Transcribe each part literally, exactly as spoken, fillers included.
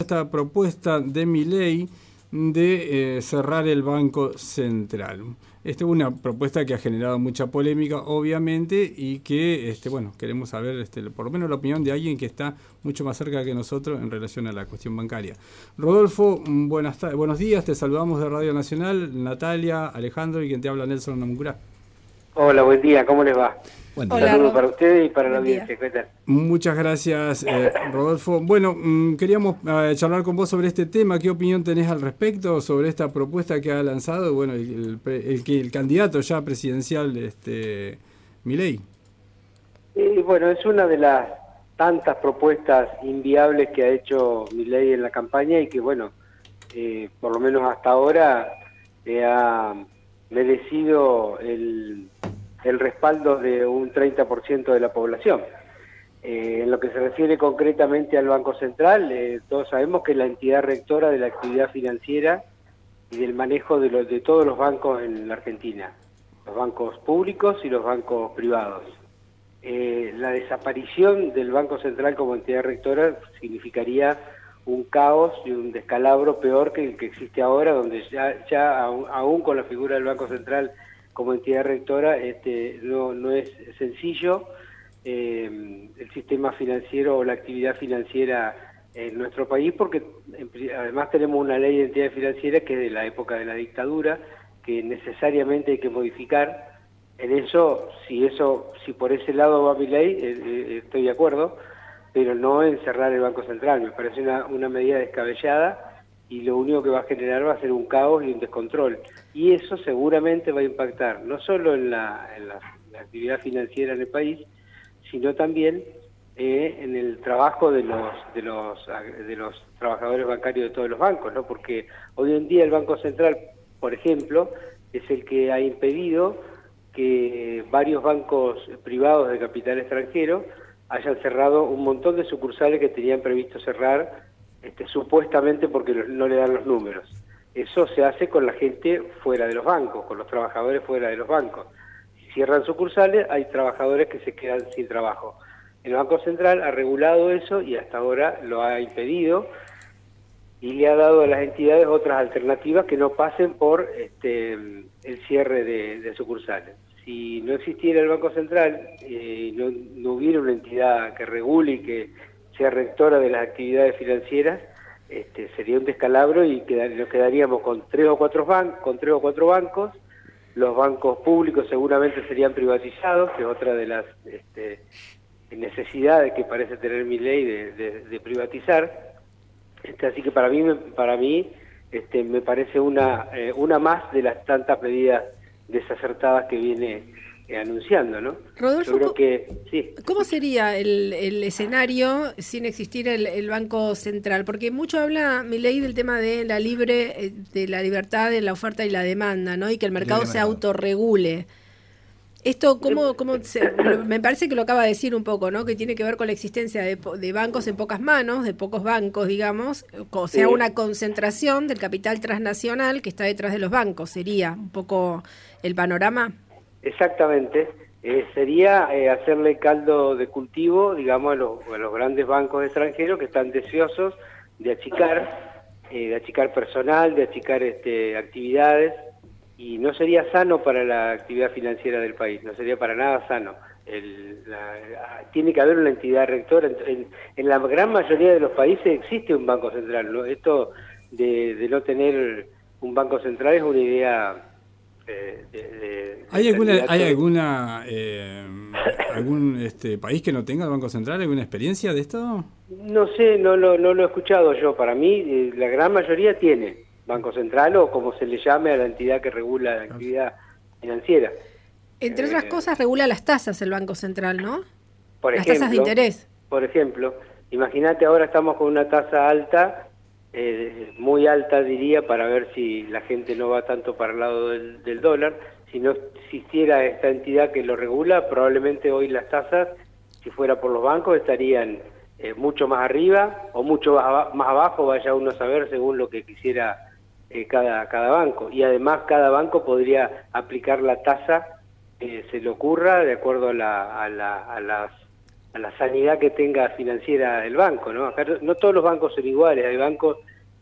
esta propuesta de Milei de eh, cerrar el Banco Central. Esta es una propuesta que ha generado mucha polémica, obviamente, y que, este, bueno, queremos saber, este, por lo menos la opinión de alguien que está mucho más cerca que nosotros en relación a la cuestión bancaria. Rodolfo, buenas tardes, buenos días, te saludamos de Radio Nacional, Natalia, Alejandro y quien te habla, Nelson Namuncurá. Hola, buen día, ¿cómo les va? Buen día. Saludos para ustedes y para la audiencia. Muchas gracias, eh, Rodolfo. Bueno, mmm, queríamos eh, charlar con vos sobre este tema. ¿Qué opinión tenés al respecto sobre esta propuesta que ha lanzado bueno, el, el, el, el, el candidato ya presidencial, este, Milei? Eh, bueno, es una de las tantas propuestas inviables que ha hecho Milei en la campaña y que, bueno, eh, por lo menos hasta ahora eh, ha merecido el... el respaldo de un treinta por ciento de la población. Eh, en lo que se refiere concretamente al Banco Central, eh, todos sabemos que es la entidad rectora de la actividad financiera y del manejo de, los, de todos los bancos en la Argentina, los bancos públicos y los bancos privados. Eh, la desaparición del Banco Central como entidad rectora significaría un caos y un descalabro peor que el que existe ahora, donde ya, ya aún, aún con la figura del Banco Central como entidad rectora, este, no, no es sencillo eh, el sistema financiero o la actividad financiera en nuestro país, porque además tenemos una ley de entidad financiera que es de la época de la dictadura, que necesariamente hay que modificar. En eso, si eso, si por ese lado va mi ley, eh, eh, estoy de acuerdo, pero no en cerrar el Banco Central. Me parece una, una medida descabellada, y lo único que va a generar va a ser un caos y un descontrol. Y eso seguramente va a impactar no solo en la, en la, la actividad financiera en el país, sino también eh, en el trabajo de los, de, los, de los trabajadores bancarios de todos los bancos, ¿no? Porque hoy en día el Banco Central, por ejemplo, es el que ha impedido que varios bancos privados de capital extranjero hayan cerrado un montón de sucursales que tenían previsto cerrar, Este, supuestamente porque no le dan los números. Eso se hace con la gente fuera de los bancos, con los trabajadores fuera de los bancos. Si cierran sucursales, hay trabajadores que se quedan sin trabajo. El Banco Central ha regulado eso y hasta ahora lo ha impedido y le ha dado a las entidades otras alternativas que no pasen por este, el cierre de, de sucursales. Si no existiera el Banco Central y eh, no, no hubiera una entidad que regule y que sea rectora de las actividades financieras, este, sería un descalabro y quedar, nos quedaríamos con tres o cuatro bancos, con tres o cuatro bancos. Los bancos públicos seguramente serían privatizados, que es otra de las este, necesidades que parece tener mi ley de, de, de privatizar. Este, así que para mí, para mí, este, me parece una eh, una más de las tantas medidas desacertadas que viene Eh, anunciando, ¿no? Rodolfo, yo creo que sí. ¿Cómo sería el, el escenario sin existir el, el Banco Central? Porque mucho habla Milei del tema de la libre, de la libertad de la oferta y la demanda, ¿no? Y que el mercado se autorregule. Esto, ¿cómo, cómo se, me parece que lo acaba de decir un poco, ¿no? Que tiene que ver con la existencia de, de bancos en pocas manos, de pocos bancos, digamos, o sea, sí. Una concentración del capital transnacional que está detrás de los bancos. ¿Sería un poco el panorama? Exactamente, eh, sería eh, hacerle caldo de cultivo, digamos, a los, a los grandes bancos extranjeros que están deseosos de achicar, eh, de achicar personal, de achicar este, actividades, y no sería sano para la actividad financiera del país, no sería para nada sano. El, la, tiene que haber una entidad rectora. En, en, en la gran mayoría de los países existe un banco central, ¿no? Esto de, de no tener un banco central es una idea... De, de, de ¿Hay alguna, ¿hay alguna eh, algún este, país que no tenga el Banco Central? ¿Alguna experiencia de esto? No sé, no lo, no lo he escuchado yo. Para mí, eh, la gran mayoría tiene Banco Central o como se le llame a la entidad que regula la actividad financiera. Entre otras eh, cosas, regula las tasas el Banco Central, ¿no? Por las ejemplo, tasas de interés. Por ejemplo, imagínate ahora estamos con una tasa alta, Eh, muy alta diría, para ver si la gente no va tanto para el lado del, del dólar. Si no existiera esta entidad que lo regula, probablemente hoy las tasas, si fuera por los bancos, estarían eh, mucho más arriba o mucho más, más abajo, vaya uno a saber según lo que quisiera eh, cada, cada banco. Y además cada banco podría aplicar la tasa que se le ocurra de acuerdo a, la, a, la, a las a la sanidad que tenga financiera el banco, ¿no? Acá no todos los bancos son iguales, hay bancos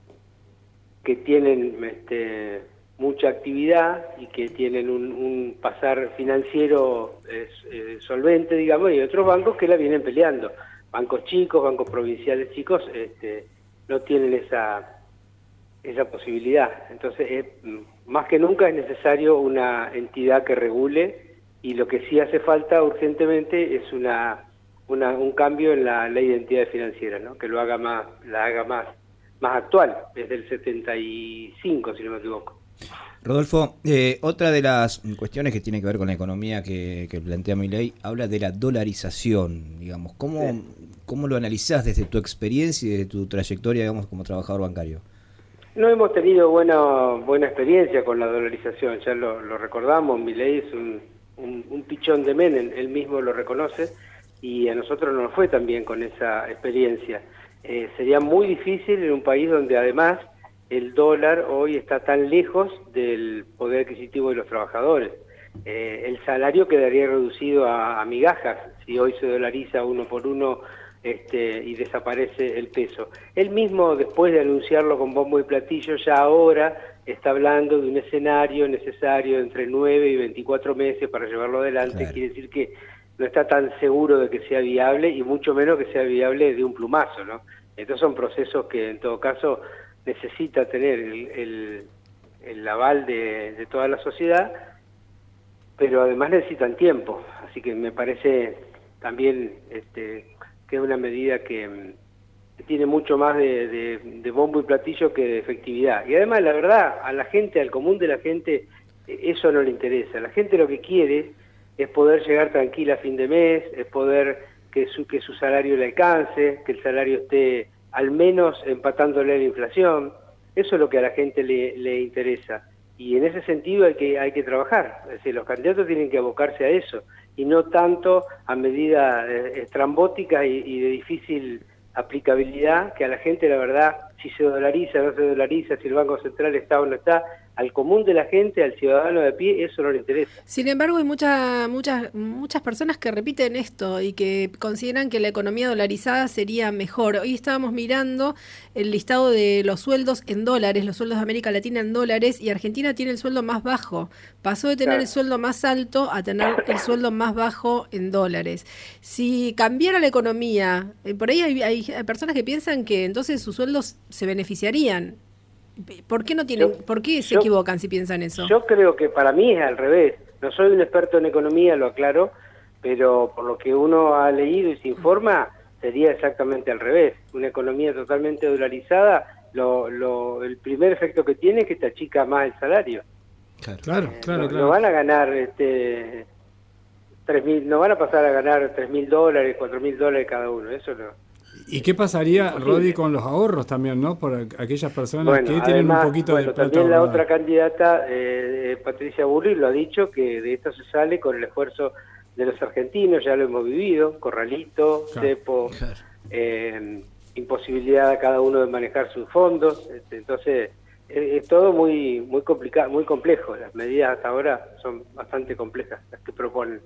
que tienen este, mucha actividad y que tienen un, un pasar financiero eh, eh, solvente, digamos, y otros bancos que la vienen peleando. Bancos chicos, bancos provinciales chicos, este, no tienen esa, esa posibilidad. Entonces, eh, más que nunca es necesario una entidad que regule, y lo que sí hace falta urgentemente es una, una un cambio en la ley de entidades financieras, ¿no? Que lo haga más, la haga más, más actual, desde el setenta y cinco, si no me equivoco. Rodolfo, eh, otra de las cuestiones que tiene que ver con la economía que, que plantea Milei, habla de la dolarización, digamos. ¿Cómo, sí. ¿Cómo lo analizás desde tu experiencia y desde tu trayectoria, digamos, como trabajador bancario? No hemos tenido buena buena experiencia con la dolarización, ya lo, lo recordamos. Milei es un, un, un pichón de Menem, él mismo lo reconoce, y a nosotros no nos fue tan bien con esa experiencia. Eh, sería muy difícil en un país donde además el dólar hoy está tan lejos del poder adquisitivo de los trabajadores. Eh, el salario quedaría reducido a, a migajas si hoy se dolariza uno por uno este, y desaparece el peso. Él mismo, después de anunciarlo con bombo y platillo, ya ahora está hablando de un escenario necesario entre nueve y veinticuatro meses para llevarlo adelante. Claro. Quiere decir que no está tan seguro de que sea viable, y mucho menos que sea viable de un plumazo, ¿no? Estos son procesos que en todo caso necesita tener el, el, el aval de, de toda la sociedad, pero además necesitan tiempo, así que me parece también este, que es una medida que, que tiene mucho más de, de, de bombo y platillo que de efectividad. Y además, la verdad, a la gente, al común de la gente, eso no le interesa. La gente lo que quiere es poder llegar tranquila a fin de mes, es poder que su, que su salario le alcance, que el salario esté al menos empatándole a la inflación. Eso es lo que a la gente le, le interesa, y en ese sentido hay que hay que trabajar. Es decir, los candidatos tienen que abocarse a eso, y no tanto a medidas eh, estrambóticas y, y de difícil aplicabilidad, que a la gente, la verdad, si se dolariza o no se dolariza, si el Banco Central está o no está, al común de la gente, al ciudadano de a pie, eso no le interesa. Sin embargo, hay muchas muchas muchas personas que repiten esto y que consideran que la economía dolarizada sería mejor. Hoy estábamos mirando el listado de los sueldos en dólares, los sueldos de América Latina en dólares, y Argentina tiene el sueldo más bajo. Pasó de tener claro. el sueldo más alto a tener el sueldo más bajo en dólares. Si cambiara la economía, por ahí hay, hay personas que piensan que entonces sus sueldos se beneficiarían. ¿Por qué no tienen, yo, por qué se yo, equivocan si piensan eso? Yo creo que para mí es al revés. No soy un experto en economía, lo aclaro, pero por lo que uno ha leído y se informa, sería exactamente al revés. Una economía totalmente dolarizada, lo, lo, el primer efecto que tiene es que te achica más el salario. Claro, claro, eh, claro, no, claro. no van a ganar este tres mil, no van a pasar a ganar tres mil dólares, cuatro mil dólares cada uno. Eso no. ¿Y qué pasaría, Rodi, con los ahorros también, no? Por aquellas personas bueno, que tienen además, un poquito bueno, de plata. También la ahorrada. otra candidata, eh, Patricia Bullrich, lo ha dicho, que de esto se sale con el esfuerzo de los argentinos, ya lo hemos vivido, corralito, claro, cepo, claro. Eh, imposibilidad a cada uno de manejar sus fondos. Este, entonces, es, es todo muy muy complicado, muy complejo. Las medidas hasta ahora son bastante complejas, las que proponen.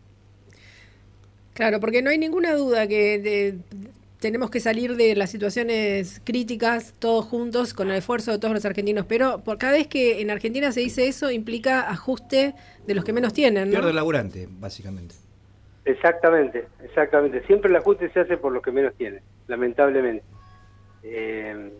Claro, porque no hay ninguna duda que de, tenemos que salir de las situaciones críticas todos juntos con el esfuerzo de todos los argentinos, pero por cada vez que en Argentina se dice eso implica ajuste de los que menos tienen, ¿no? Pierde el laburante, básicamente. Exactamente, exactamente. Siempre el ajuste se hace por los que menos tienen, lamentablemente. Eh,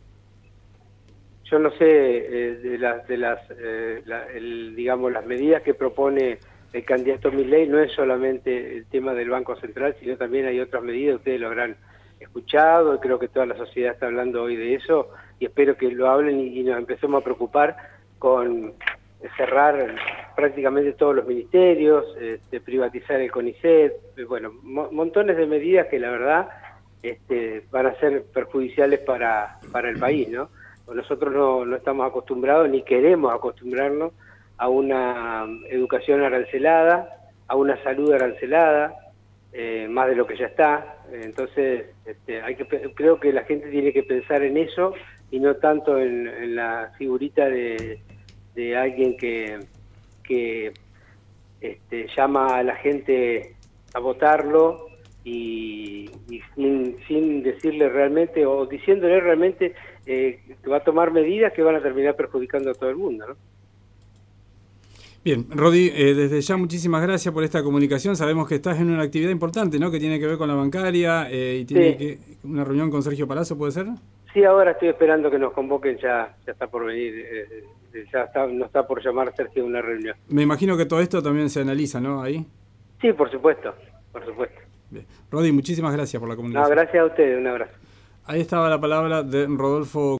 yo no sé eh, de las de las eh, la, el, digamos las medidas que propone el candidato Milei. No es solamente el tema del Banco Central, sino también hay otras medidas. Ustedes lo habrán escuchado, creo que toda la sociedad está hablando hoy de eso, y espero que lo hablen y, y nos empecemos a preocupar con cerrar prácticamente todos los ministerios, este, privatizar el CONICET, bueno, mo montones de medidas que la verdad este, van a ser perjudiciales para, para el país, ¿no? Nosotros no, no estamos acostumbrados ni queremos acostumbrarnos a una educación arancelada, a una salud arancelada, eh, más de lo que ya está. Entonces, este, hay que, creo que la gente tiene que pensar en eso y no tanto en, en la figurita de, de alguien que, que este, llama a la gente a votarlo y, y sin, sin decirle realmente o diciéndole realmente eh, que va a tomar medidas que van a terminar perjudicando a todo el mundo, ¿no? Bien, Rodi, eh, desde ya muchísimas gracias por esta comunicación. Sabemos que estás en una actividad importante, ¿no? Que tiene que ver con la bancaria eh, y tiene sí. que una reunión con Sergio Palazzo, ¿puede ser? Sí, ahora estoy esperando que nos convoquen, ya ya está por venir, eh, ya está, no está por llamar Sergio a una reunión. Me imagino que todo esto también se analiza, ¿no? Ahí. Sí, por supuesto, por supuesto. Bien. Rodi, muchísimas gracias por la comunicación. No, gracias a ustedes, un abrazo. Ahí estaba la palabra de Rodolfo